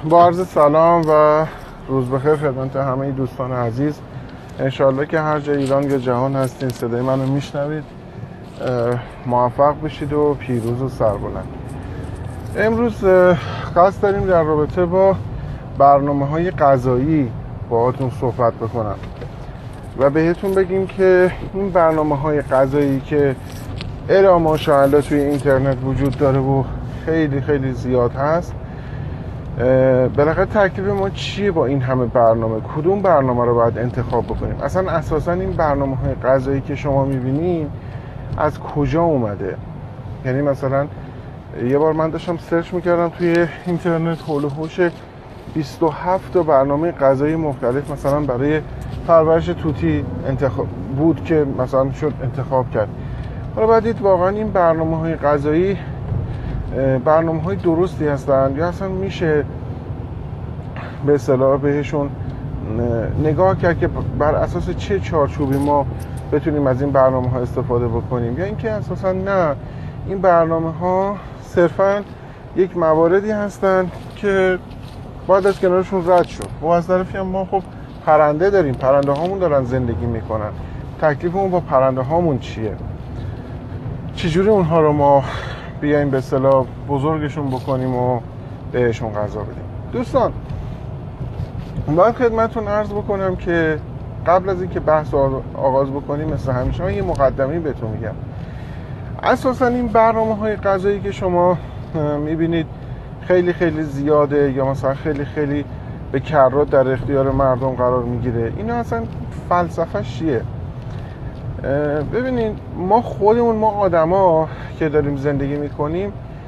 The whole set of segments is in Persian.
با عرض سلام و روز بخیر خدمت همه دوستان عزیز. انشالله که هر جای ایران یا جهان هستین صدای منو میشنوید، موفق بشید و پیروز و سربلند. امروز قصد داریم در رابطه با برنامه‌های غذایی باهاتون صحبت بکنم و بهتون بگیم که این برنامه‌های غذایی که الا ماشاءالله توی اینترنت وجود داره و خیلی خیلی زیاد هست، بالاخره تکلیف ما چیه با این همه برنامه؟ کدوم برنامه رو باید انتخاب بکنیم؟ اصلا اساسا این برنامه‌های غذایی که شما می‌بینید از کجا اومده؟ یعنی مثلا یه بار من داشتم سرچ می‌کردم توی اینترنت، حول و حوش 27 تا برنامه غذایی مختلف مثلا برای پرورش توتی انتخاب بود که مثلا شد انتخاب کرد. حالا باید دید واقعا این برنامه‌های غذایی برنامه‌های درستی هستن یا اصلا میشه به اصطلاح بهشون نگاه کرد که بر اساس چه چارچوبی ما بتونیم از این برنامه‌ها استفاده بکنیم، یا اینکه اساسا نه، این برنامه‌ها صرفاً یک مواردی هستن که باید از کنارشون رد شد. و از طرفی هم ما خب پرنده داریم، پرنده هامون دارن زندگی میکنن، تکلیفمون با پرنده هامون چیه؟ چجوری اونها رو ما بیایم به اصطلاح بزرگشون بکنیم و بهشون غذا بدیم؟ دوستان، باید خدمتتون عرض بکنم که قبل از اینکه بحث آغاز بکنیم مثل همیشه من یه مقدمه‌ای بهتون میگم. اساسا این برنامه‌های غذایی که شما میبینید خیلی خیلی زیاده یا مثلا خیلی خیلی به کرات در اختیار مردم قرار میگیره، اینا اصلا فلسفه‌اش چیه؟ ببینید، ما خودمون، ما آدما که داریم زندگی میکنیم،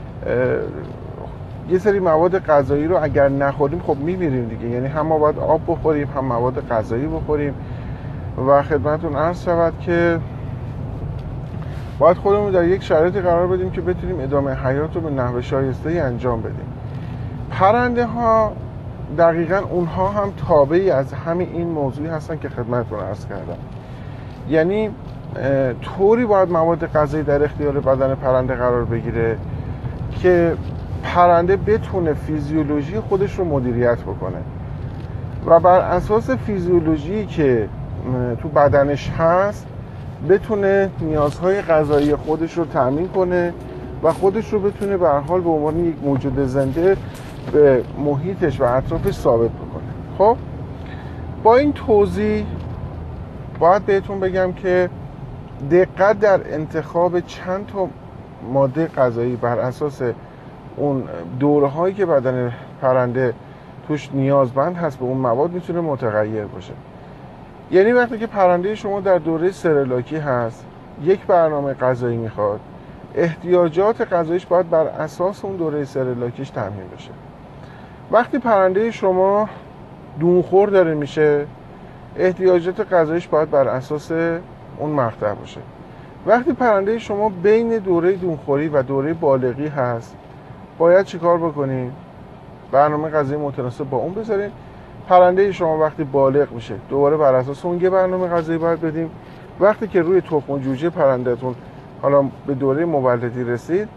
یه سری مواد غذایی رو اگر نخوریم خب میمیریم دیگه. یعنی هم ما باید آب بخوریم، هم مواد غذایی بخوریم و خدمتتون عرض شود که باید خودمون در یک شرایطی قرار بدیم که بتونیم ادامه حیات رو به نحو شایسته‌ای انجام بدیم. پرنده ها دقیقاً اونها هم تابعی از همین این موضوعی هستن که خدمتتون عرض کردم. یعنی طوری باید مواد غذایی در اختیار بدن پرنده قرار بگیره که پرنده بتونه فیزیولوژی خودش رو مدیریت بکنه و بر اساس فیزیولوژی که تو بدنش هست بتونه نیازهای غذایی خودش رو تامین کنه و خودش رو بتونه به هر حال به عنوان یک موجود زنده به محیطش و اطرافش ثابت بکنه. خب با این توضیح باید بهتون بگم که دقت در انتخاب چند تا ماده غذایی بر اساس اون دوره‌هایی که بدن پرنده توش نیازمند هست به اون مواد میتونه متغیر باشه. یعنی وقتی که پرنده شما در دوره سرلاکی هست، یک برنامه غذایی میخواد، احتیاجات غذاییش باید بر اساس اون دوره سرلاکیش تامین بشه. وقتی پرنده شما دونخور داره میشه، احتیاجات غذاییش باید بر اساس اون مقطع باشه. وقتی پرنده شما بین دوره دونخوری و دوره بالغی هست، باید چیکار بکنین؟ برنامه غذایی متناسب با اون بذارین. پرنده شما وقتی بالغ میشه دوباره بر اساس اون یه برنامه غذایی باید بدیم. وقتی که روی تخم و جوجه پرندهتون حالا به دوره مولدی رسید،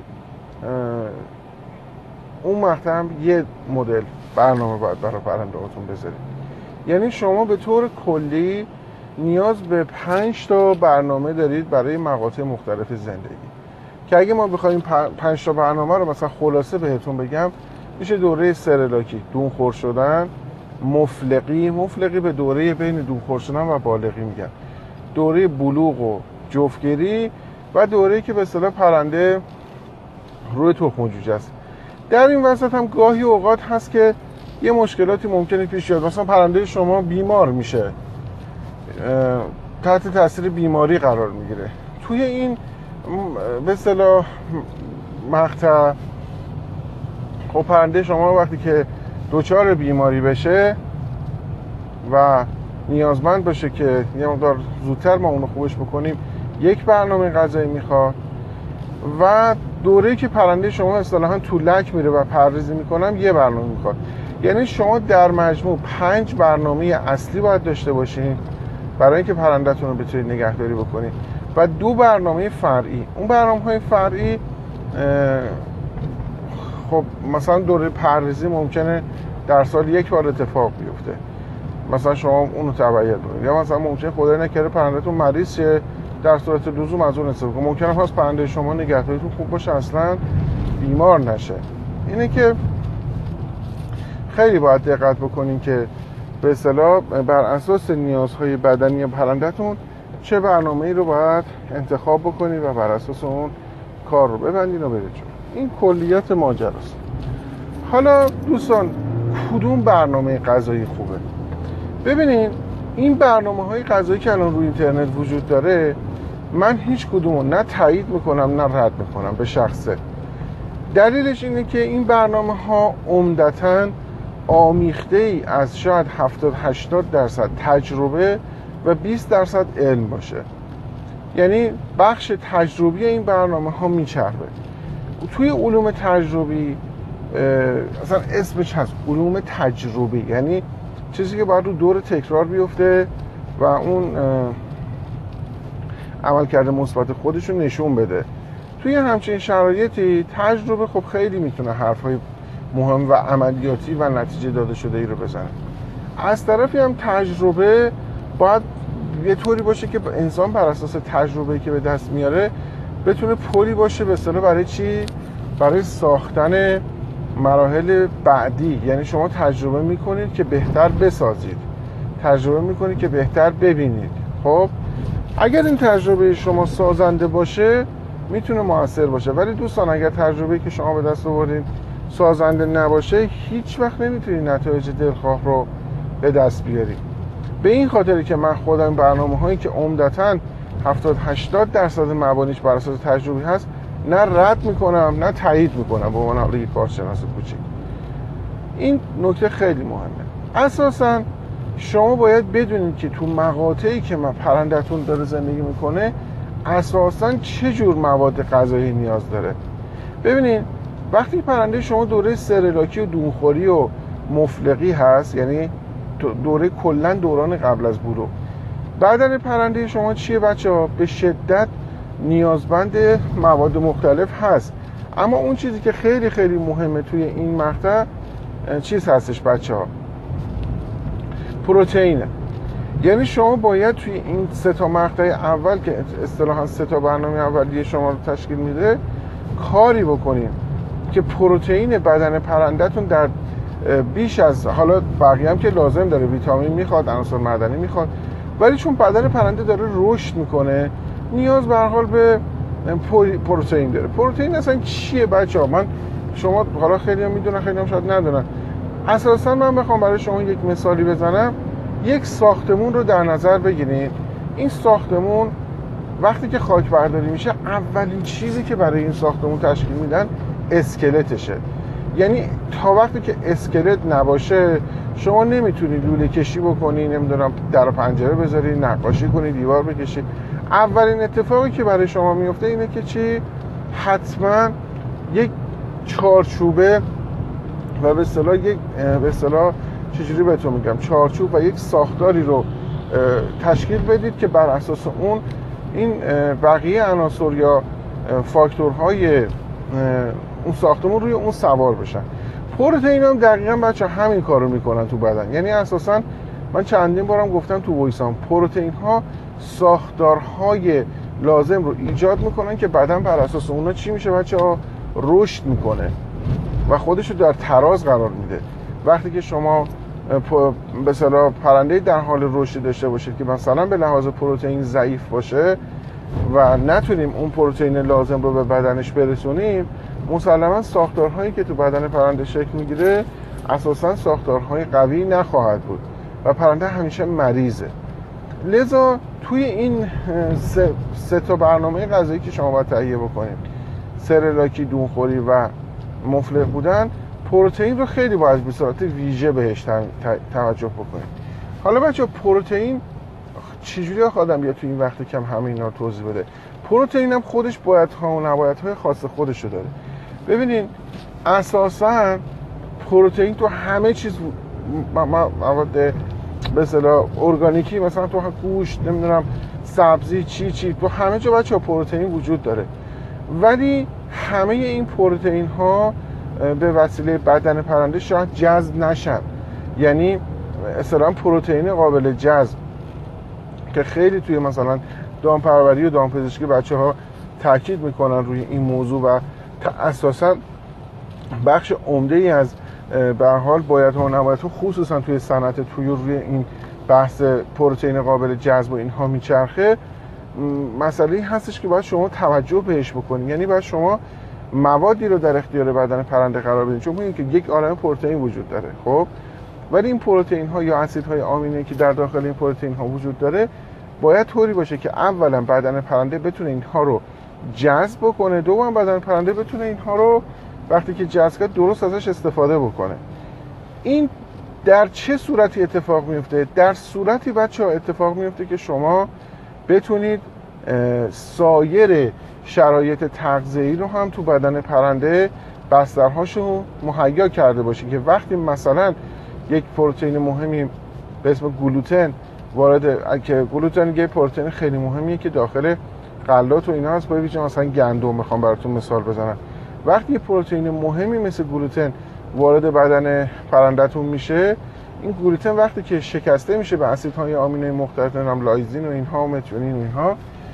اون مقطع هم یه مدل برنامه باید برای پرنده‌هاتون بذارید. یعنی شما به طور کلی نیاز به 5 تا برنامه دارید برای مقاطع مختلف زندگی که اگه ما بخوایم 5 تا برنامه رو مثلا خلاصه بهتون بگم، میشه دوره سرلاکی، دونخور شدن، مفلقی به دوره بین دونخور شدن و بالغی میگن، دوره بلوغ و جفتگیری و دوره‌ای که به اصطلاح پرنده روی تخم و جوجه است. در این وسط هم گاهی اوقات هست که یه مشکلاتی ممکنه پیش بیاد، مثلا پرنده شما بیمار میشه، تحت تاثیر بیماری قرار میگیره. توی این به اصطلاح مقطع خب پرنده شما وقتی که دچار بیماری بشه و نیازمند باشه که یه مقدار زودتر ما اونو خوبش بکنیم، یک برنامه غذایی میخواد و دوره‌ای که پرنده شما اصطلاحاً طولک میره و پرریزی میکنم یه برنامه میخواد. یعنی شما در مجموع 5 برنامه اصلی باید داشته باشین برای اینکه پرنده‌تون رو بتونید نگهداری بکنید و 2 برنامه فرعی. اون برنامه‌های فرعی خب مثلا دوره پرریزی ممکنه در سال یک بار اتفاق بیفته، مثلا شما اونو تبعیت کنید، یا مثلا ممکنه خدای نکرده پرندهتون مریض شه، در صورت لزوم از اون استفاده کنید. ممکنه خاص پرنده شما نگهداریتون خوب باشه اصلا بیمار نشه. اینه که خیلی باید دقت بکنین که به اصطلاح بر اساس نیازهای بدنی پرندهتون چه برنامه‌ای رو باید انتخاب بکنید و بر اساس اون کار رو ببندین و برید جلو. این کلیت ماجراست. حالا دوستان کدوم برنامه غذایی خوبه؟ ببینید این برنامه‌های غذایی که الان روی اینترنت وجود داره، من هیچ کدومو نه تایید میکنم نه رد میکنم به شخصه. دلیلش اینه که این برنامه‌ها عمدتاً آمیخته ای از شاید 70-80% تجربه و 20% علم باشه. یعنی بخش تجربی این برنامه‌ها میچربه. توی علوم تجربی اصلا اسمش هست علوم تجربی، یعنی چیزی که باید رو دور تکرار بیفته و اون عملکرد مثبت خودش رو نشون بده. توی همچین شرایطی تجربه خب خیلی میتونه حرفای مهم و عملیاتی و نتیجه داده شده ای رو بزنه. از طرفی هم تجربه باید یه طوری باشه که انسان بر اساس تجربه‌ای که به دست میاره بتونه پلی باشه به اصطلاح برای چی؟ برای ساختن مراحل بعدی. یعنی شما تجربه میکنید که بهتر بسازید، تجربه میکنید که بهتر ببینید. خب اگر این تجربه شما سازنده باشه میتونه موثر باشه، ولی دوستان اگر تجربه‌ای که شما به دست آوردین سازنده نباشه هیچ وقت نمیتونید نتایج دلخواه رو به دست بیارید. به این خاطری که من خودم برنامه‌هایی که عمدتاً 70-80% مبانیش بر اساس تجربی هست نه رد میکنم نه تایید میکنم به عنوان یک کارشناس کوچیک. این نکته خیلی مهمه. اساساً شما باید بدونید که تو مقاطعی که پرنده‌تون داره زندگی میکنه اساساً چه جور مواد غذایی نیاز داره. ببینید وقتی پرنده شما دوره سرلاکی و دونخوری و مفلقی هست، یعنی دوره کلا دوران قبل از بلوغ، بدن پرنده شما چیه بچه‌ها؟ به شدت نیازمند مواد مختلف هست. اما اون چیزی که خیلی خیلی مهمه توی این مقطع چیز هستش بچه‌ها؟ پروتئینه. یعنی شما باید توی این 3 مقطع اول که اصطلاحاً 3 برنامه اولیه شما رو تشکیل میده کاری بکنید که پروتئین بدن پرنده‌تون در بیش از، حالا بقیه هم که لازم داره، ویتامین میخواد، عناصر معدنی میخواد، ولی چون بدن پرنده داره رشد میکنه نیاز به هر حال به پروتئین داره. پروتئین اصلا چیه بچه‌ها؟ شما حالا خیلی هم میدونن خیلی هم شاید ندونن. اساسا من بخوام برای شما یک مثالی بزنم، یک ساختمون رو در نظر بگیرید. این ساختمون وقتی که خاک برداری میشه اولین چیزی که برای این ساختمون تشکیل میدن اسکلتشه. یعنی تا وقتی که اسکلت نباشه شما نمیتونید لوله کشی بکنی، نمیدونم در و پنجره بذاری، نقاشی کنی، دیوار بکشی. اولین اتفاقی که برای شما میفته اینه که چی؟ حتما یک چارچوبه و به اصطلاح چجوری بهتون میگم، چارچوب و یک ساختاری رو تشکیل بدید که بر اساس اون این بقیه عناصر یا فاکتورهای اون ساختمون روی اون سوار بشن. پروتئین هم دقیقاً بچه همین کار رو میکنن تو بدن. یعنی اساساً من چندین بارم گفتم تو وایسام، پروتئین ها ساختارهای لازم رو ایجاد میکنن که بدن بر اساس اونا چی میشه بچه ها؟ رشد میکنه و خودشو در تراز قرار میده. وقتی که شما به اصطلاح پرنده در حال رشد داشته باشید که مثلا به لحاظ پروتئین ضعیف باشه و نتونیم اون پروتئین لازم رو به بدنش برسونیم، مسلما ساختارهایی که تو بدن پرنده شکل میگیره اساسا ساختارهای قوی نخواهد بود و پرنده همیشه مریضه. لذا توی این 3 برنامه غذایی که شما باید تهیه بکنید، سرلاکی، دونخوری و مفلق بودن، پروتئین رو خیلی باید به صورت ویژه بهش توجه بکنید. حالا بچه پروتئین چجوری آدم بیاد تو این وقت کم همه اینا رو توضیح بده؟ پروتئین هم خودش بایدها و نبایدهای خاص خودش رو داره. ببینین اساساً پروتئین تو همه چیز، مواد به اصطلاح ارگانیکی، مثلا تو گوشت، نمیدونم سبزی، چی تو همه جا بچه‌ها پروتئین وجود داره. ولی همه این پروتئین ها به وسیله بدن پرنده شاید جذب نشن. یعنی اصلا پروتئین قابل جذب که خیلی توی مثلا دامپروری و دامپزشکی بچه‌ها تاکید میکنن روی این موضوع و اساسا بخش عمده‌ای از به هر حال باید و نباید خصوصا توی صنعت طیور روی این بحث پروتئین قابل جذب و اینها میچرخه. مسئله هستش که باید شما توجه بهش بکنید. یعنی باید شما موادی رو در اختیار بدن پرنده قرار بدید، چون می‌بینید که یک عالمه پروتئین وجود داره. خب ولی این پروتئین ها یا اسیدهای آمینه‌ای که در داخل این پروتئین ها وجود داره باید طوری باشه که اولا بدن پرنده بتونه اینها رو جذب بکنه، دوم بدن پرنده بتونه اینها رو وقتی که جذب کرد درست ازش استفاده بکنه. این در چه صورتی اتفاق میفته؟ در صورتی بچه‌ها اتفاق میفته که شما بتونید سایر شرایط تغذیه‌ای رو هم تو بدن پرنده بسترهاشو مهیا کرده باشید که وقتی مثلا یک پروتئین مهمی به اسم گلوتن وارد، که گلوتن یه پروتئین خیلی مهمیه که داخل غلات و اینا هست، با ویژه مثلا گندم میخوام براتون مثال بزنم. وقتی یه پروتئین مهمی مثل گلوتن وارد بدن پرنده‌تون میشه، این گلوتن وقتی که شکسته میشه به اسیدهای آمینه مختلف، نام لایزین و اینها و متیونین و اینها،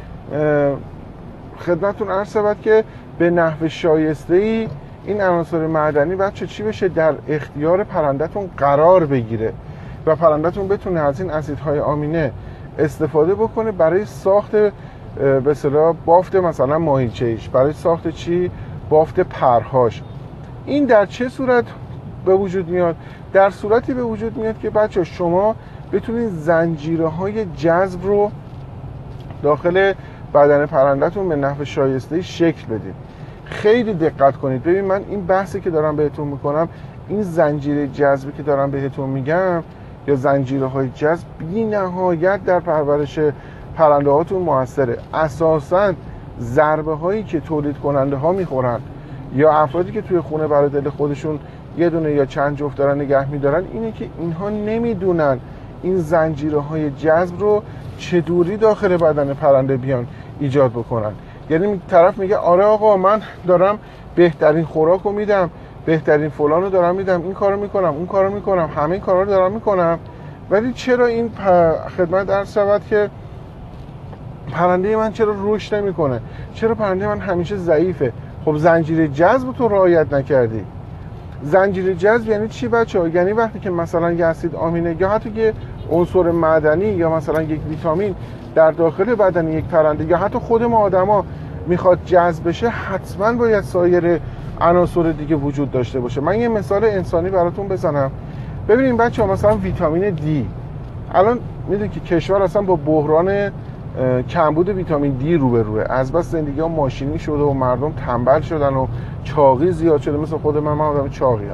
خدمتتون عرض شود که به نحو شایسته‌ای این عناصر معدنی بچه چی بشه؟ در اختیار پرنده‌تون قرار بگیره و پرنده‌تون بتونه از این اسیدهای آمینه استفاده بکنه برای ساخت به اصطلاح بافت مثلا ماهیچه‌ایش، برای ساخت چی؟ بافت پرهاش. این در چه صورت به وجود میاد؟ در صورتی به وجود میاد که بچه شما بتونید زنجیره‌های جذب رو داخل بدن پرنده‌تون به نحو شایسته‌ای شکل بدید. خیلی دقت کنید. ببین من این بحثی که دارم بهتون میکنم، این زنجیره جذبی که دارم بهتون میگم یا زنجیره‌های جذب بی نهایت در پرورش پرنده هاتون موثره. اساساً ضربه هایی که تولید کننده ها میخورن یا افرادی که توی خونه برای دل خودشون یه دونه یا چند جفت دارن نگه میدارن اینه که اینها نمیدونن این زنجیره‌های جذب رو چه دوری داخل بدن پرنده بیان ایجاد بکنن. یعنی طرف میگه آره آقا من دارم بهترین خوراک رو میدم، بهترین فلان رو دارم میدم، این کارو میکنم، اون کارو میکنم، همه این کارا رو دارم میکنم، ولی چرا این خدمت عرض شود که پرنده من چرا رشد نمیکنه؟ چرا پرنده من همیشه ضعیفه؟ خب زنجیره جذب تو رعایت نکردی. زنجیره جذب یعنی چی بچه‌ها؟ یعنی وقتی که مثلا یه اسید آمینه یا حتی یه عنصر معدنی یا مثلا یک ویتامین در داخل بدن یک پرنده یا حتی خود ما آدما میخواد جذب بشه، حتما باید سایر عناصر دیگه وجود داشته باشه. من یه مثال انسانی براتون بزنم. ببینید بچه‌ها مثلا ویتامین دی، الان میدونید که کشور اصلا با بحران کمبود ویتامین دی روبروه. از بس زندگی ها ماشینی شده و مردم تنبل شدن و چاقی زیاد شده. مثل خود من آدم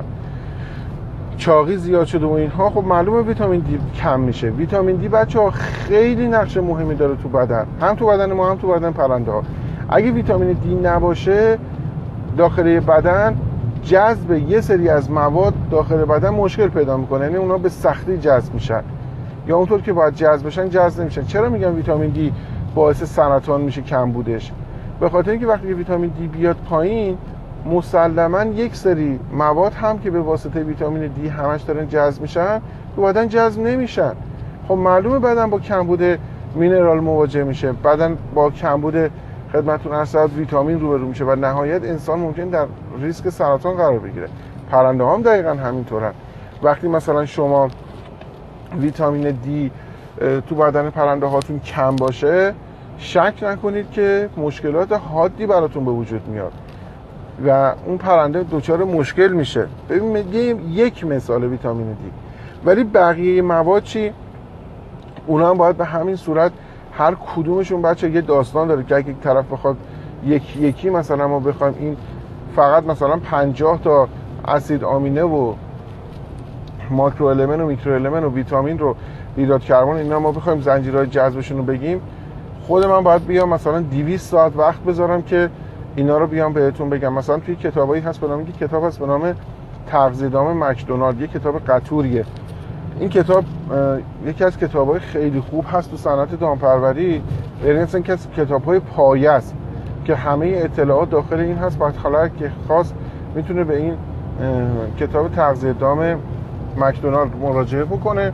چاقی زیاد شده و اینها. خب معلومه ویتامین دی کم میشه. ویتامین دی بچه‌ها خیلی نقش مهمی داره تو بدن، هم تو بدن ما هم تو بدن پرنده ها. اگه ویتامین دی نباشه داخل بدن، جذب یه سری از مواد داخل بدن مشکل پیدا میکنه، یعنی اونا به سختی جذب میشن یا اونطور که باید جذب بشن جذب نمیشن. چرا میگم ویتامین دی باعث سرطان میشه کمبودش؟ به خاطر اینکه وقتی ویتامین دی بیاد پایین، مسلماً یک سری مواد هم که به واسطه ویتامین دی همش دارن جذب میشن تو بدن جذب نمیشن. خب معلومه بدن با کمبود مینرال مواجه میشه، بدن با کمبود خدمتتون عرض شد ویتامین روبرو میشه و نهایت انسان ممکن در ریسک سرطان قرار بگیره. پرنده هم دقیقاً همینطورن. وقتی مثلا شما ویتامین دی تو بدن پرنده هاتون کم باشه، شک نکنید که مشکلات حادی براتون به وجود میاد و اون پرنده دچار مشکل میشه. ببین یک مثال ویتامین دی، ولی بقیه مواد چی؟ اونا هم باید به همین صورت هر کدومشون بچه یه داستان داره که اگه یک طرف بخواد یکی مثلا ما بخوایم این فقط مثلا 50 تا اسید آمینه و ماکرو المنت و میکرو المنت و ویتامین رو هیدرات کربن اینا ما بخوایم زنجیرهای جذبشون رو بگیم، خود من باید بیام مثلا 200 ساعت وقت بذارم که اینا رو بیام بهتون بگم. مثلا توی کتابایی هست به نام کتاب هست به نام تغذیه‌نام مکدونالد، یه کتاب قطوریه. این کتاب یکی از کتاب‌های خیلی خوب هست تو صنعت دامپروری. برنس این کتاب‌های پایه است که همه اطلاعات داخل این هست. بعد خلاص که خاص میتونه به این کتاب تغذیه دام مکدونالد مراجعه بکنه،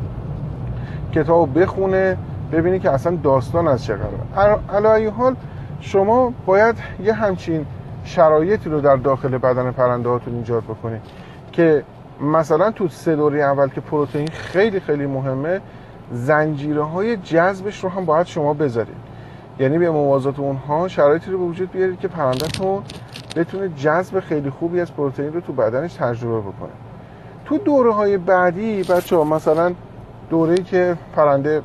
کتاب بخونه، ببینی که اصلا داستان از چه قراره. علی ای حال شما باید یه همچین شرایطی رو در داخل بدن پرنده هاتون ایجاد بکنید که مثلا تو 3 دوره اول که پروتئین خیلی خیلی مهمه، زنجیره های جذبش رو هم باید شما بذارید. یعنی به موازات اونها شرایطی رو به وجود بیارید که پرنده‌تون بتونه جذب خیلی خوبی از پروتئین رو تو بدنش تجربه بکنه. تو دوره های بعدی بچه‌ها، مثلا دوره‌ای که پرنده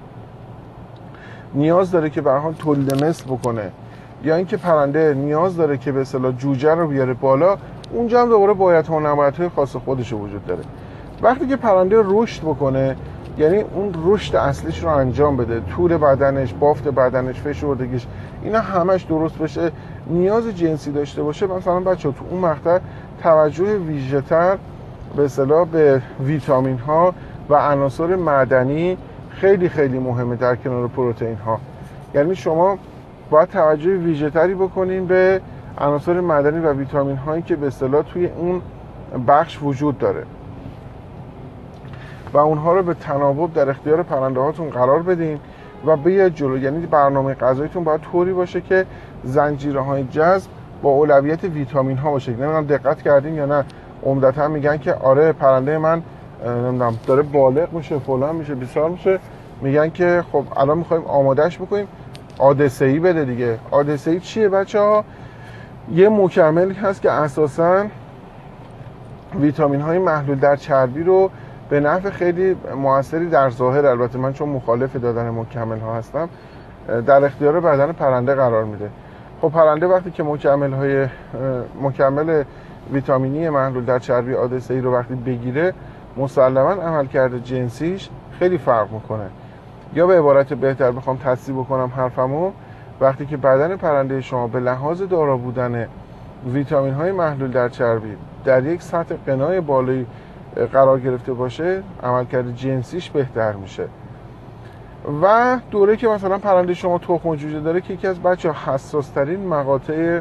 نیاز داره که به هر حال تولید مثل بکنه، یا اینکه پرنده نیاز داره که به اصطلاح جوجه رو بیاره بالا، اونجا هم دوباره بایدها و نبایدهای خاص خودش وجود داره. وقتی که پرنده رشد بکنه، یعنی اون رشد اصلیش رو انجام بده، طول بدنش، بافت بدنش، فشردگیش، اینا همش درست بشه، نیاز جنسی داشته باشه، مثلا بچه‌ها تو اون مقطع توجه ویژه‌تر به اصطلاح به ویتامین ها و عناصر معدنی خیلی خیلی مهمه در کنار پروتئین ها. یعنی شما باید توجه ویژه‌تری بکنین به عناصر معدنی و ویتامین هایی که به اصطلاح توی اون بخش وجود داره و اونها رو به تناوب در اختیار پرنده هاتون قرار بدین و بیاید جلو. یعنی برنامه غذاییتون باید طوری باشه که زنجیره های جذب با اولویت ویتامین ها باشه. نمیدونم دقت کردین یا نه، عمدتا میگن که آره پرنده من نمیدونم داره بالغ میشه، فلان میشه، بیسار میشه، میگن که خب الان میخوایم آمادهش بکنیم، عادسه‌ای بده دیگه. عادسه‌ای چیه بچه‌ها؟ یه مکمل هست که اساساً ویتامین های محلول در چربی رو به نفع خیلی موثری در ظاهر، البته من چون مخالف دادن مکمل ها هستم، در اختیار بدن پرنده قرار میده. خب پرنده وقتی که مکمل ویتامینی محلول در چربی عادسه‌ای رو وقتی بگیره، مسلماً عملکرد جنسیش خیلی فرق میکنه. یا به عبارت بهتر بخوام تصحیح بکنم حرفمو، وقتی که بدن پرنده شما به لحاظ دارا بودن ویتامین های محلول در چربی در یک سطح غنای بالایی قرار گرفته باشه، عملکرد جنسیش بهتر میشه. و دوره که مثلا پرنده شما تخم و جوجه داره که یکی از حساس ترین مقاطع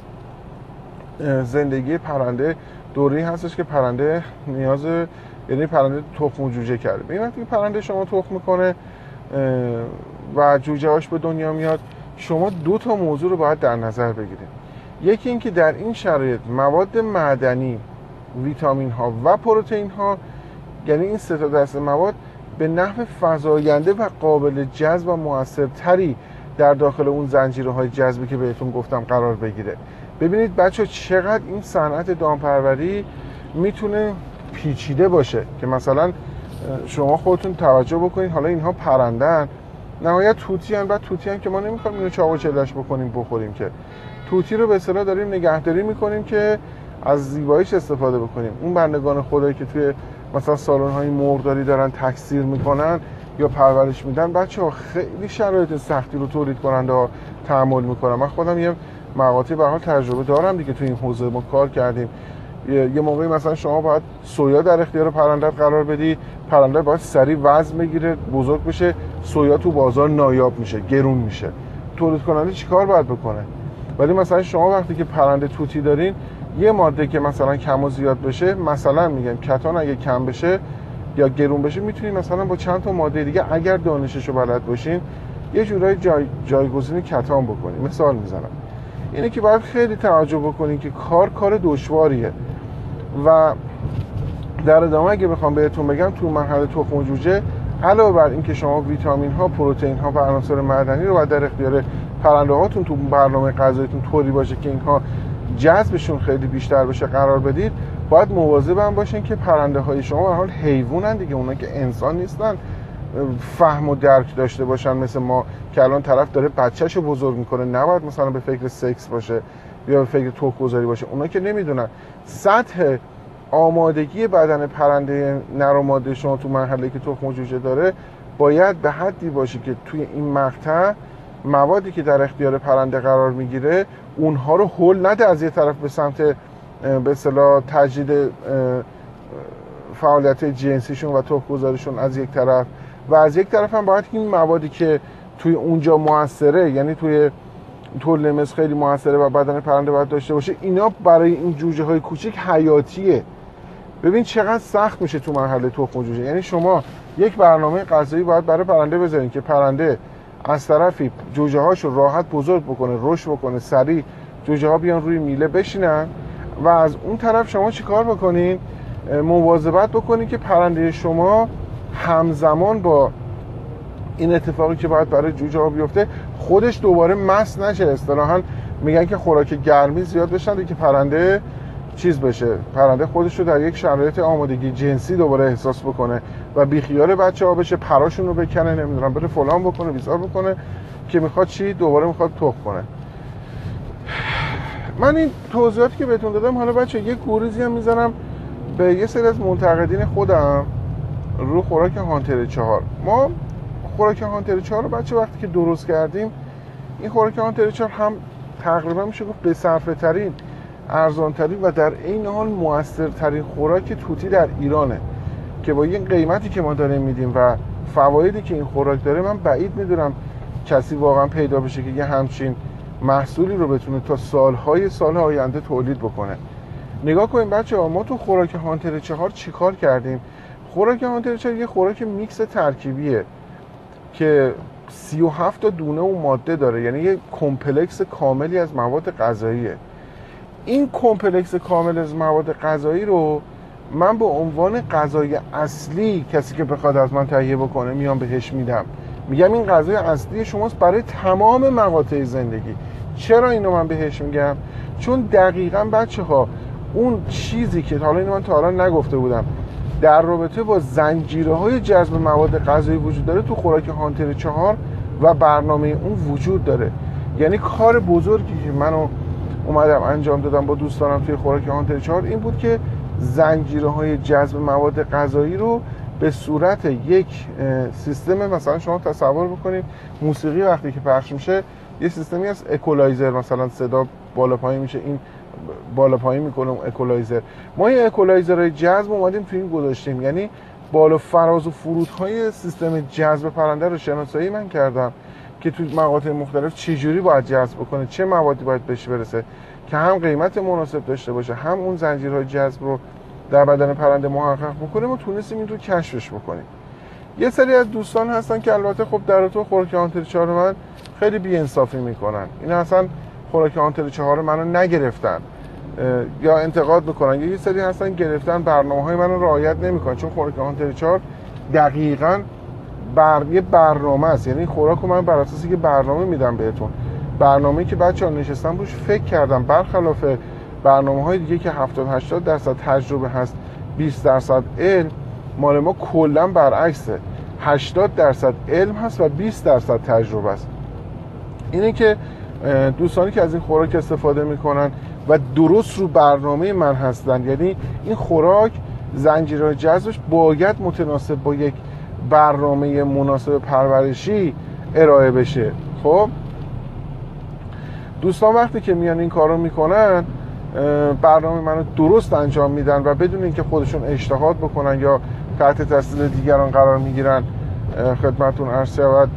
زندگی پرنده دوره‌ای هستش که پرنده یعنی پرنده تخم و جوجه کرده. این وقتی که پرنده شما تخم میکنه و جوجه هاش به دنیا میاد، شما 2 تا موضوع رو باید در نظر بگیرید. یکی این که در این شرایط مواد معدنی، ویتامین ها و پروتئین ها، یعنی این 3 تا دسته مواد به نحو فزاینده و قابل جذب و موثرتری در داخل اون زنجیره‌های جذبی که بهتون گفتم قرار بگیره. ببینید بچه چقدر این صنعت دامپروری میتونه پیچیده باشه که مثلا شما خودتون توجه بکنید، حالا اینها پرندن، نهایت توتی هن، بعد توتی هن که ما نمیخوایم اینو چاق و چلش بکنیم بخوریم، که توتی رو به اصطلاح داریم نگهداری میکنیم که از زیباییش استفاده بکنیم. اون بندگان خدایی که توی مثلا سالن‌های مرغداری دارن تکثیر میکنن یا پرورش میدن، بچه‌ها خیلی شرایط سختی رو تولید کننده ها تحمل میکنن. من خودم یه مقاطعی به حال تجربه دارم دیگه، تو این حوزه ما کار کردیم. یه موقعی مثلا شما باید سویا در اختیار پرنده قرار بدی، پرنده باید سریع وزن بگیره، بزرگ بشه، سویا تو بازار نایاب میشه، گرون میشه. تولید کننده چیکار باید بکنه؟ ولی مثلا شما وقتی که پرنده توتی دارین، یه ماده که مثلا کم و زیاد بشه، مثلا میگم کتان اگه کم بشه یا گرون بشه، میتونید مثلا با چند تا ماده دیگه اگر دانششو بلد باشین یه جورایی جایگزین کتان بکنید. مثال میزنم، اینه که باید خیلی توجه بکنین که کار دشواریه. و در ادامه اگه بخوام بهتون بگم، تو مرحله تخم و جوجه علاوه بر این که شما ویتامین ها، پروتئین ها و عناصر معدنی رو باید در اختیار پرنده هاتون تو برنامه غذاییتون طوری باشه که اینها جذبشون خیلی بیشتر بشه قرار بدید، باید مواظب هم باشین که پرنده های شما به حال حیوانن دیگه، اونا که انسان نیستن فهم و درک داشته باشن مثل ما که الان طرف داره بچه‌شو بزرگ میکنه، نباید مثلا به فکر سکس باشه یا به فکر تخم گذاری باشه. اونا که نمیدونن سطح آمادگی بدن پرنده نر و ماده شما تو مرحله که تخم و جوجه داره باید به حدی باشه که توی این مقطع موادی که در اختیار پرنده قرار میگیره اونها رو هول نده از یه طرف به سمت به اصطلاح تجدید فعالیت جنسیشون و تخم گذاریشون از یک طرف، و از یک طرف هم باید این موادی که توی اونجا موثره، یعنی توی تولید مثل خیلی موثره و بدن پرنده باید داشته باشه، اینا برای این جوجه های کوچیک حیاتیه. ببین چقدر سخت میشه تو مرحله تخم جوجه. یعنی شما یک برنامه غذایی باید برای پرنده بذارین که پرنده از طرفی جوجه هاشو راحت بزرگ بکنه، رشد بکنه، سریع جوجه ها بیان روی میله بشینن، و از اون طرف شما چیکار بکنین؟ مواظبت بکنین که پرنده شما همزمان با این اتفاقی که باید برای جوجه ها بیفته خودش دوباره مست نشه. اصطلاحاً میگن که خوراک گرمی زیاد بشن که پرنده چیز بشه، پرنده خودش رو در یک شرایط آمادگی جنسی دوباره احساس بکنه و بیخیال بچه ها بشه، پراشون رو بکنه، نمیدونم بره فلان بکنه، بیزار بکنه که میخواد چی؟ دوباره میخواد تخم کنه. من این توضیحاتی که بهتون دادم، حالا بچه یک گوریزی هم میزنم به یه سری از منتقدین خودم رو خوراک هانتر 4. ما خوراک هانتر 4 رو بچه وقتی که درست کردیم، این خوراک هانتر 4 هم تقریبا میشه گفت بصرفه ترین، ارزان ترین و در عین حال موثرترین خوراک توتی در ایرانه که با این قیمتی که ما داریم میدیم و فوایدی که این خوراک داره، من بعید میدونم کسی واقعا پیدا بشه که یه همچین محصولی رو بتونه تا سال آینده تولید بکنه. نگاه کنیم بچه‌ها، ما تو خوراک هانتر 4 چیکار کردیم؟ خوراک هانتر 4 یه خوراک میکس ترکیبیه که 37 تا دونه و ماده داره، یعنی یه کمپلکس کاملی از مواد غذاییه. این کمپلکس کامل از مواد غذایی رو من به عنوان غذای اصلی کسی که بخواد از من تهیه بکنه میام بهش میدم، میگم این غذای اصلی شماست برای تمام مقاطع زندگی. چرا اینو من بهش میگم؟ چون دقیقاً بچه‌ها اون چیزی که حالا اینو من تا حالا نگفته بودم در رابطه با زنجیره‌های جذب مواد غذایی وجود داره تو خوراک هانتر 4 و برنامه اون وجود داره. یعنی کار بزرگی که منو اومدم انجام دادم با دوستانم توی خوراک هانتر 4 این بود که زنجیره‌های جذب مواد غذایی رو به صورت یک سیستم، مثلا شما تصور بکنید موسیقی وقتی که پخش میشه یه سیستمی هست اکولایزر، مثلا صدا بالا پایین میشه، این بالا پایین میکنه اون اکولایزر. ما این اکولایزرهای جذب اومدیم توی این گذاشتیم، یعنی بالا فراز و فرودهای سیستم جذب پرنده رو شناسایی من کردم که توی مقاطع مختلف چجوری باید جذب کنه، چه موادی باید بهش برسه که هم قیمت مناسب داشته باشه، هم اون زنجیرهای جذب رو در بدن پرنده محقق بکنیم و تونستیم این رو کشفش بکنیم. یه سری از دوستان هستن که البته خب در تو خوراک هانتر 4 من خیلی بی‌انصافی میکنن، این اصلا خوراک هانتر 4 منو نگرفتن یا انتقاد میکنن، یه سری هستن گرفتن برنامه‌های منو رعایت نمیکنن، چون خوراک هانتر 4 دقیقاً یه برنامه است. یعنی خوراکو من بر اساسی که برنامه میدم بهتون، برنامه‌ای که بچه‌ها نشستن روش فکر کردم، برخلاف برنامه‌های دیگه که 70-80% تجربه هست 20% علم، مال ما کلا برعکسه، 80% علم هست و 20% تجربه است. اینه که دوستانی که از این خوراک استفاده میکنن و درست رو برنامه من هستن، یعنی این خوراک زنجیرهای جذبش باید متناسب با یک برنامه مناسب پرورشی ارائه بشه. خب دوستان وقتی که میان این کارو میکنن برنامه منو درست انجام میدن و بدون اینکه خودشون اجتهاد بکنن یا تحت تاثیر دیگران قرار میگیرن، خدمتتون عرض شود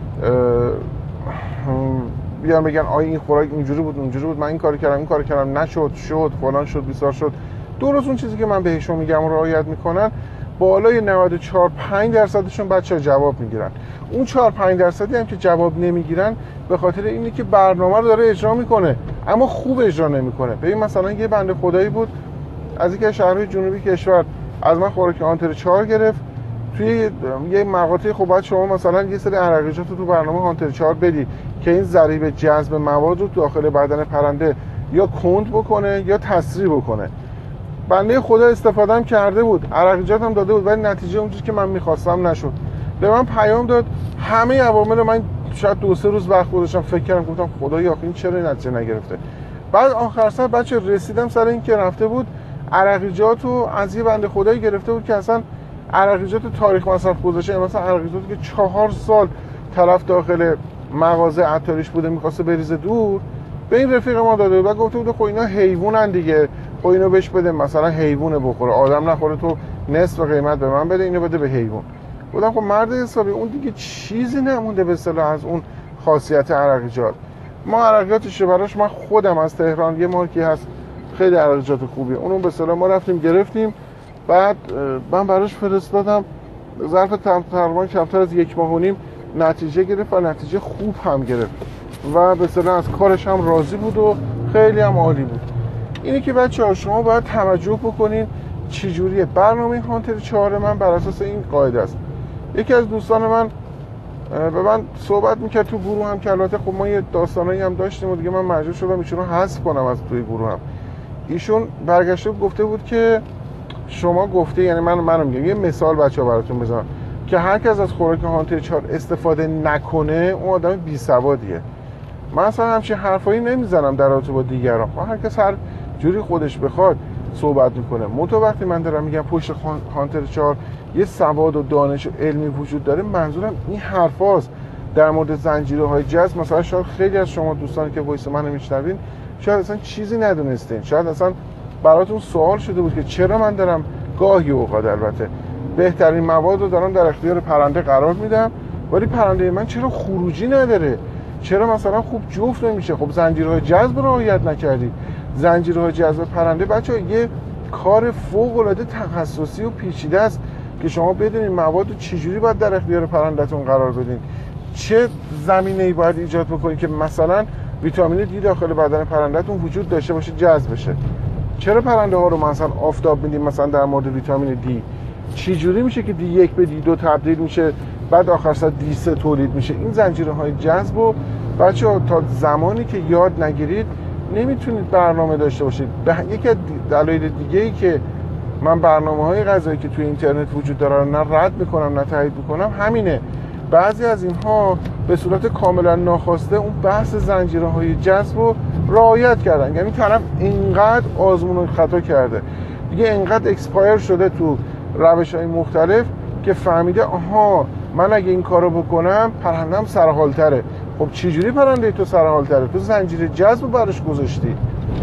بیان بگن آیا این خوراک اینجوری بود اونجوری بود، من این کارو کردم این کارو کردم نشد، شد فلان شد بیسار شد، درست اون چیزی که من بهشون میگم رعایت میکنن، بالای 94-5% بچه‌ها جواب میگیرن. اون 4-5% هم که جواب نمیگیرن به خاطر اینه که برنامه رو داره اجرا میکنه اما خوب اجرا نمیکنه. ببین مثلا یه بنده خدایی بود از یک شهرهای جنوبی کشور از من خوراک هانتر 4 گرفت، توی یه مقاطعی خب باید شما مثلا یه سری عرقیجات رو تو برنامه هانتر 4 بدی که این ضریب جذب مواد رو داخل بدن پرنده یا کند بکنه یا تسریع بکنه. بنده خدا استفادهم کرده بود، عرقیجاتم داده بود، ولی نتیجه اونجوری که من می‌خواستم نشد. به من پیام داد، همه عوامل من شاید 2-3 روز وقت گذاشتم فکر کردم، گفتم خدایا آخه این چرا نتیجه نگرفته. بعد آخر سر بچه رسیدم سر این که رفته بود عرقیجاتو از یه بنده خدایی گرفته بود که اصلا عرقیجات تاریخ مصرف گذاشته، مثلا عرقیجاتی که 4 سال طرف داخل مغازه عطاریش بوده می‌خواسته بریزه دور، به این رفیق ما داده بود و گفته بود خب اینا حیوانن دیگه، خب اینو بهش بده مثلا حیوانه بخوره، آدم نخوره، تو نصف قیمت به من بده، اینو بده به حیوان. گفتم خب مرد حسابی اون دیگه چیزی نمونده به اصطلاح از اون خاصیت عرقیجات. ما حرکاتش براش، من خودم از تهران یه مارکی هست خیلی حرکات خوبیه، اونو به اصطلاح ما رفتیم گرفتیم، بعد من براش فرستادم، ظرف تقریبا کمتر از 1.5 ماه نتیجه گرفت و نتیجه خوب هم گرفت و به اصطلاح از کارش هم راضی بود و خیلی هم عالی بود. اینه که بچه‌ها شما باید توجه بکنین چجوریه برنامه هانتر 4 من بر اساس این قاعده است. یکی از دوستان من به من صحبت میکرد تو گروه هم که البته خب ما یه داستانایی هم داشتیم و دیگه من مجبور شدم ایشون رو حذف کنم از توی گروه هم. ایشون برگشته گفته بود که شما گفته، یعنی منو میگم یه مثال بچه‌ها براتون بزنم که هر کس از خوراک هانتر 4 استفاده نکنه اون آدم بی‌سوادیه. من اصلا همچین حرفایی نمیزنم در رابطه با دیگران، هر کس هر جوری خودش بخواد صحبت میکنه. منتها وقتی من دارم میگم پشت هانتر 4 یه سواد و دانش و علمی وجود داره، منظورم این حرفاست. در مورد زنجیره‌های جذب مثلا شاید خیلی از شما دوستانی که وایس منو میشنوین شاید اصلا چیزی ندونستین، شاید اصلا براتون سوال شده بود که چرا من دارم گاهی اوقات البته بهترین مواد رو دارم در اختیار پرنده قرار میدم ولی پرنده من چرا خروجی نداره، چرا مثلا خوب جفت نمیشه. خب زنجیرهای جذب رو رعایت نکردید. زنجیرهای جذب پرنده بچه‌ها یه کار فوق‌العاده تخصصی و پیچیده است که شما بدونید مواد رو چجوری باید در اختیار پرنده‌تون قرار بدین، چه زمینه‌ای باید ایجاد بکنید که مثلا ویتامین دی داخل بدن پرنده‌تون وجود داشته باشه، جذب بشه. چرا پرنده ها رو مثلا آفتاب میدیم، مثلا در مورد ویتامین دی چی جوری میشه که دی 1 به دی 2 تبدیل میشه بعد آخر سر دی 3 تولید میشه. این زنجیرهای جذب رو بچه‌ها تا زمانی که یاد نگیرید نمیتونید برنامه داشته باشید. یکی از دلایل دیگه ای که من برنامه‌های غذایی که توی اینترنت وجود داره رو نه رد میکنم نه تایید میکنم همینه. بعضی از اینها به صورت کاملا ناخواسته اون بحث زنجیرهای جذب رو رعایت کردن، یعنی طرف اینقدر آزمون و خطا کرده دیگه، اینقدر اکسپایر شده تو روش‌های مختلف که فهمیده آها من اگه این کارو بکنم پرنده‌ام سرحال‌تره. خب چجوری پرنده تو سرحال‌تره؟ تو زنجیر جذب براش گذاشتی.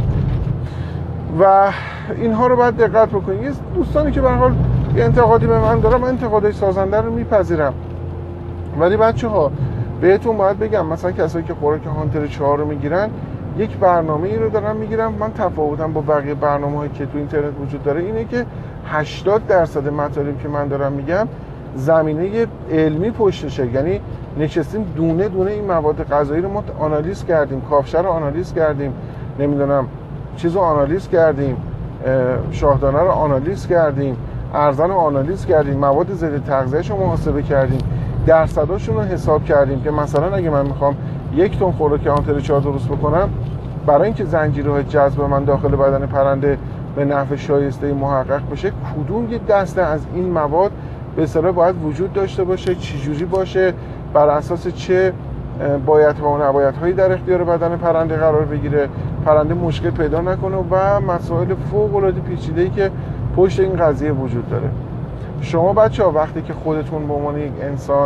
و اینها رو باید دقت بکنید. یه دوستانی که به هر حال یه انتقادی به من دارم، من انتقادای سازنده رو میپذیرم، ولی بچه‌ها بهتون باید بگم مثلا کسایی که خوراک هانتر 4 رو میگیرن یک برنامه‌ای رو دارن میگیرن. من تفاوتم با بقیه برنامه‌هایی که تو اینترنت وجود داره اینه که 80% مطالبی که من دارم میگم زمینه علمی پشتشه، یعنی نشستیم دونه دونه این مواد غذایی رو ما آنالیز کردیم، کافشر رو آنالیز کردیم، نمیدونم چیز رو آنالیز کردیم، شاهدانه رو آنالیز کردیم، ارزن رو آنالیز کردیم، مواد ضد تغذیه‌اش رو محاسبه کردیم، درصداشون رو حساب کردیم که مثلا اگه من میخوام 1 تن خوراک هانتر 4 درست بکنم، برای اینکه زنجیرهای جذب من داخل بدن پرنده به نحو شایسته محقق بشه کدوم یه دسته از این مواد به اصطلاح باید وجود داشته باشه، چجوری باشه، بر اساس چه باید و نبایدهایی در اختیار بدن پرنده قرار بگیره، پرنده مشکل پیدا نکنه و مسائل فوق‌العاده پیچیده‌ای که پشت این قضیه وجود داره. شما بچه‌ها وقتی که خودتون به عنوان یک انسان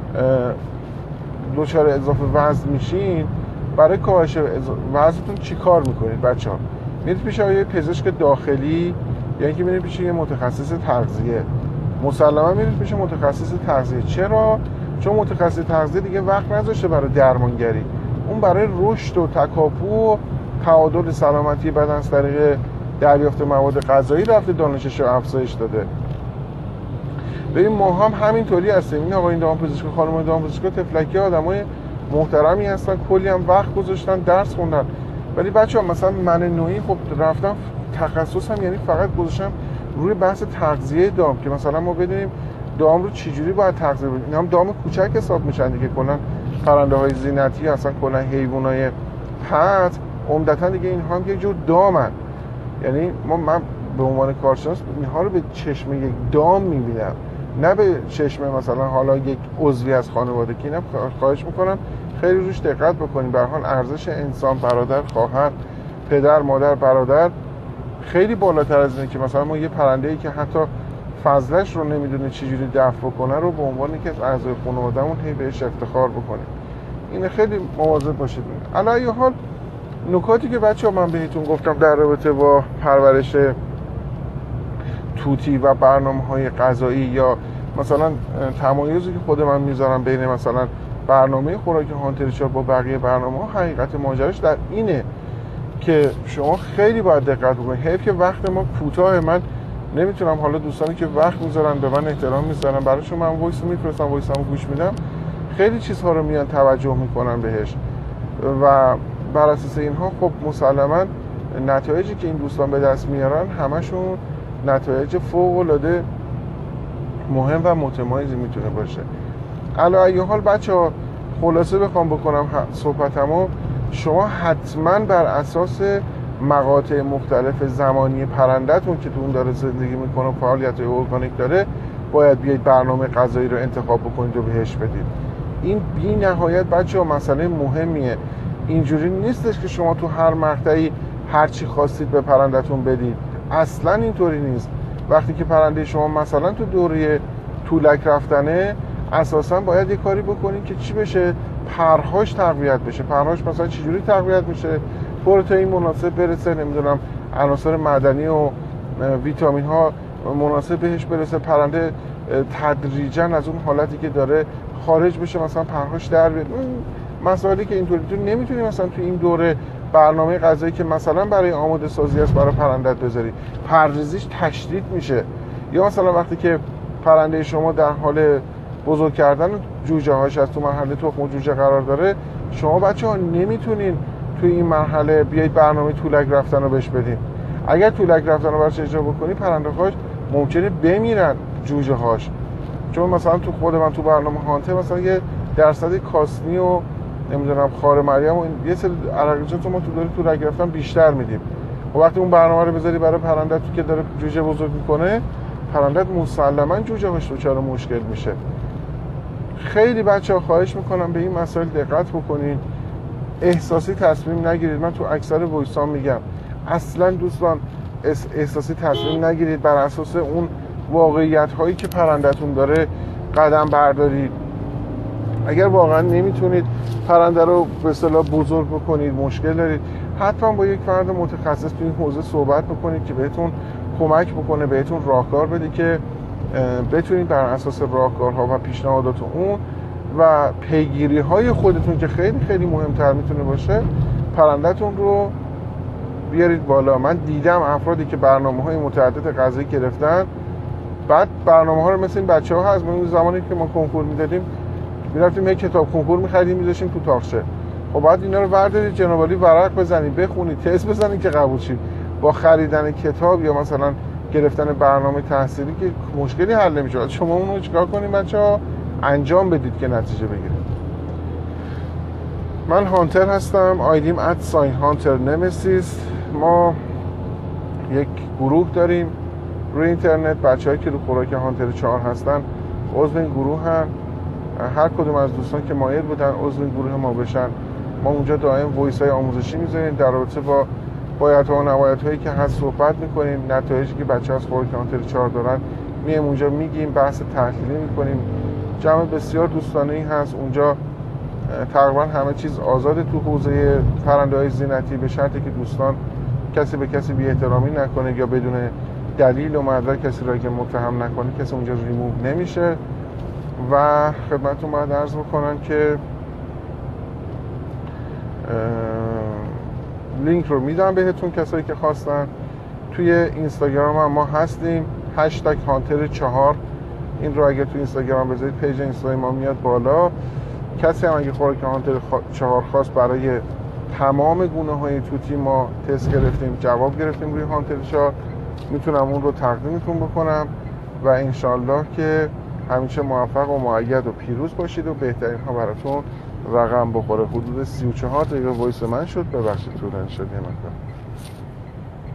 دچار اضافه وزن میشین، برای کاهش وزنتون چی کار میکنید بچه‌ها؟ میرید پیش یه پزشک داخلی یا اینکه میرید پیش یه متخصص تغذیه. مسلما میرید پیش متخصص تغذیه. چرا؟ چون متخصص تغذیه دیگه وقت نذاشته برای درمانگری، اون برای رشد و تکاپو و تعادل سلامتی بدن از طریق دریافت مواد غذایی رفته دانشش رو افزایش داده. ببین ما هم همینطوری هستیم. این آقایون دامپزشک، خانم‌های دامپزشک تفلکی آدمای محترمی هستن، کلی هم وقت گذاشتن درس خوندن، ولی بچه‌ها مثلا من نوعی خب رفتم تخصصم یعنی فقط گذاشتم روی بحث تغذیه دام که مثلا ما بدونیم دام رو چجوری باید تغذیه بدیم. اینا هم دام کوچک حساب میشن دیگه، کلا پرنده‌های زینتی اصلا کلا حیوانای پت عمدتاً دیگه اینها هم یه جور دامن، یعنی من به عنوان کارشناس اینها رو به چشم یک دام می‌بینم نه به چشم مثلا حالا یک عضوی از خانواده. که اینم خواهش میکنم خیلی روش دقت بکنیم. به هر حال ارزش انسان، برادر، خواهر، پدر، مادر، برادر خیلی بالاتر از اینه که مثلا ما یه پرنده‌ای که حتی فضلش رو نمیدونه چجوری دفع کنه رو به عنوان یکی از اعضای خانواده‌مون هی بهش افتخار بکنیم. این خیلی مواظب باشید. علی ای حال نکاتی که بچه‌ها من بهتون گفتم در رابطه با پرورش توتی و برنامه‌های غذایی یا مثلا تمایزی که خود من میذارم بین مثلا برنامه خوراک هانتر 4 با بقیه برنامه‌ها حقیقت ماجراش در اینه که شما خیلی باید دقت بکنید. حیف که وقت ما کوتاه. من نمیتونم، حالا دوستانی که وقت میذارن به من احترام میذارن، براشون من وایس میفرستم، وایسامو گوش میدم، خیلی چیزها رو میان توجه میکنن بهش و بر اساس اینها خب مسلما نتایجی که این دوستان به دست میارن همشون نتایج فوق العاده مهم و متمایزی میتونه باشه. علی ای حال بچه‌ها، خلاصه بخوام بکنم صحبتمو، شما حتما بر اساس مقاطع مختلف زمانی پرنده‌تون که تو اون داره زندگی میکنه، فعالیت‌های ارگانیک داره، باید بیاید برنامه غذایی رو انتخاب بکنید و بهش بدید. این بی نهایت بچه‌ها مسئله مهمیه. اینجوری نیستش که شما تو هر مقطعی هر چی خواستید به پرنده‌تون بدید. اصلا اینطوری نیست. وقتی که پرنده شما مثلا تو دوره طولک رفتنه، اساسا باید یه کاری بکنید که چی بشه؟ پرهاش تقویت بشه. پرهاش مثلا چجوری تقویت میشه؟ پروتئین مناسب برسه، نمیدونم عناصر معدنی و ویتامین ها مناسب بهش برسه، پرنده تدریجا از اون حالتی که داره خارج بشه، مثلا پرهاش در بیاد. مسائلی که اینطوری تو نمیتونی مثلا تو این دوره برنامه غذایی که مثلا برای آماده سازی است برای پرندت بذاری، پرریزیش تشدید میشه. یا مثلا وقتی که پرنده شما در حال بزرگ کردن جوجه هاش از تو مرحله تخم و جوجه قرار داره، شما بچه‌ها نمیتونین توی این مرحله بیایید برنامه طولک رفتن رو بهش بدین. اگر طولک رفتن رو براش اجرا بکنی، پرنده هاش ممکنه بمیرن، جوجه هاش. چون مثلا تو خود من تو برنامه هانتر مثلا یه درصد کاسنی و نمیدونم خار مریم و یه سری عرقیجات ما تو داره طولک رفتن بیشتر میدیم. و وقتی اون برنامه رو بذاری برای پرنده تو که داره جوجه بزرگ میکنه، پرندت مسلما جوجه هاش دچار مشکل میشه. خیلی بچه‌ها خواهش میکنم به این مسائل دقت بکنید. احساسی تصمیم نگیرید. من تو اکثر وایسام میگم اصلا دوستان احساسی تصمیم نگیرید. بر اساس اون واقعیت هایی که پرندتون داره قدم بردارید. اگر واقعا نمیتونید پرنده رو به اصطلاح بزرگ بکنید، مشکل دارید، حتما با یک فرد متخصص تو این حوزه صحبت بکنید که بهتون کمک بکنه، بهتون راهکار بده که بتونید بر اساس راهکارها و پیشنهادات اون و پیگیری های خودتون که خیلی خیلی مهمتر میتونه باشه، پرنده‌تون رو بیارید بالا. من دیدم افرادی که برنامه‌های متعدد غذایی گرفتن، بعد برنامه‌ها رو مثل این بچه‌ها هست، من زمانی که ما کنکور میدادیم میرفتیم یک کتاب کنکور می‌خریدیم می‌ذاشتیم تو تاقچه. خب بعد اینا رو بردارید جناب عالی ورق بزنید، بخونید، تست بزنید که قبول شید. با خریدن کتاب یا مثلا گرفتن برنامه تحصیلی که مشکلی حل نمیشه. شما اون رو چیکار کنید بچه‌ها؟ انجام بدید که نتیجه بگیرید. من هانتر هستم، آیدیم @هانترنمسیس. ما یک گروه داریم روی اینترنت. بچه‌هایی که رو خوراک هانتر 4 هستن عضو این گروه هم. هر کدوم از دوستان که مایل بودن عضو این گروه ما بشن، ما اونجا دائم وایس‌های آموزشی میذاریم در رابطه با بایدها و نبایدهایی که هست صحبت میکنیم. نتایجی که بچه‌ها از خوراک هانتر 4 دارن میایم اونجا میگیم، بحث تحلیلی میکنیم. جمع بسیار دوستانه‌ای هست اونجا. تقریبا همه چیز آزاده تو حوزه پرنده‌های زینتی، به شرطی که دوستان کسی به کسی بی احترامی نکنه یا بدون دلیل و مدرک کسی را که متهم نکنه، کسی اونجا ریموو نمیشه. و خدمتتون باید عرض بکنم که لینک رو میدم بهتون کسایی که خواستن. توی اینستاگرام هم ما هستیم، #هانتر4. این رو اگر توی اینستاگرام بذارید پیج اینستاگرام ما میاد بالا. کسی هم اگه خوراک هانتر 4 خواست، برای تمام گونه‌های توتی ما تست گرفتیم، جواب گرفتیم روی هانتر 4. میتونم اون رو تقدیمتون بکنم و انشالله که همیشه موفق و مؤید و پیروز باشید و بهترین ها براتون رقم بخوره. حدود 34 دقیقه وایس من شد، ببخشید طولانی شد یه مقدار.